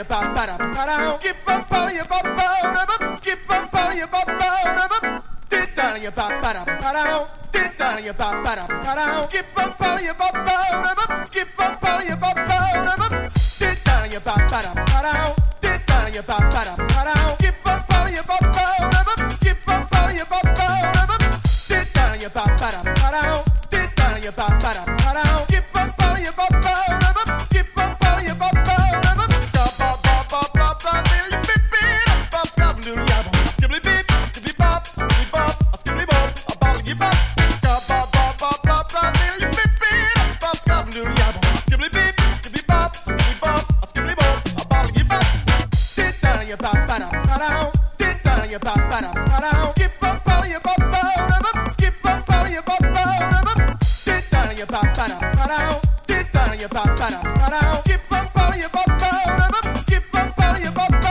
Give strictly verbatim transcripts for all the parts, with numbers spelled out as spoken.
Skip up on your bop, skip up on your bop, did down your bop, did down your bop, skip up on your bop, skip up on your bop, did down your bop, did down your bop, skip up on your bop, skip up on your bop, did down your bop, did down your bop, skip up on your bop, skip up on your bop. Skip up on your bop, skip up on your bop, sit down your bop, sit down your bop, skip up on your bop, skip up on your bop.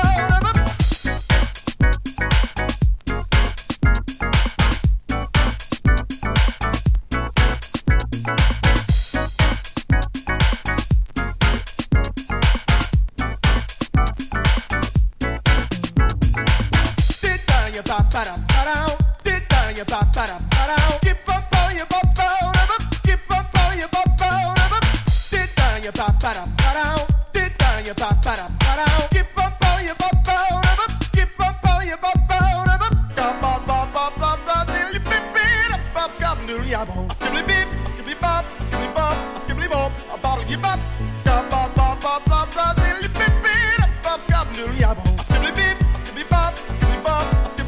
Sit down your bop, skip up on your bop, skip up on your bop, sit down your bop, sit down your bop, skip up on your bop, skip up on your bop, bop bop bop bop bop bop, dilly bip bip, bop skip doodly bop, skibly bip, skibly bop, skibly bop, skibly bop, a bottle give up, bop bop bop bop bop bop, dilly bip bip, bop skip doodly bop, skibly bip, skibly bop, skibly bop.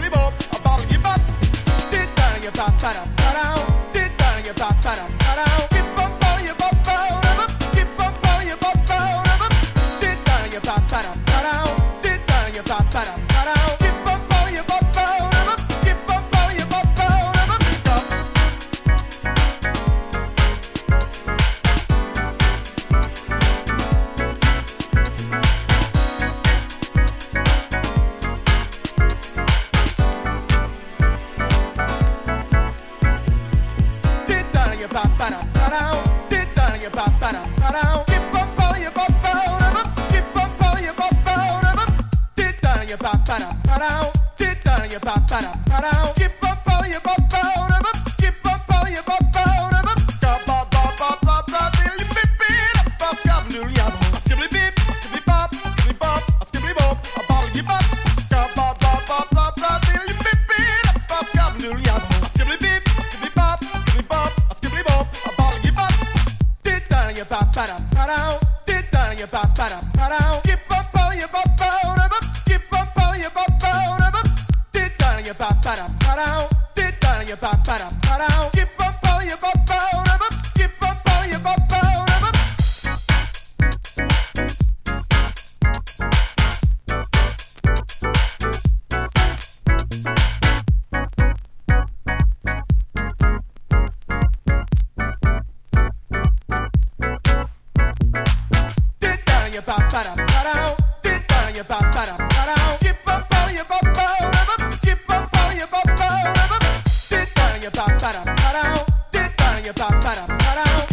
Sit down your bop, skip up on your bop, skip up on your bop, sit down your bop, sit down your bop, skip up on your bop, skip up on your bop. Sit down your bop, skip up on your bop, skip up on your bop, sit down your bop, sit down your bop, skip up on your bop, skip up on your bop, bop bop bop bop bop bop, dilly bip bip, bop skip doodly bop, skibly bip, skibly bop, skibly bop, skibly bop, a bottle give up, bop bop bop bop bop bop, dilly bip bip, bop skip doodly bop, skibly bip, skibly bop, skibly bop, skibly bop, a bottle give up. Sit down your bop, sit down your bop, skip up on your bop, skip up on your bop, sit down your bop, sit down your bop, skip up on your bop, skip up on your bop. Sit down your bop, sit down your bop, skip up on your bop, skip up on your bop, sit down your bop, sit down your bop.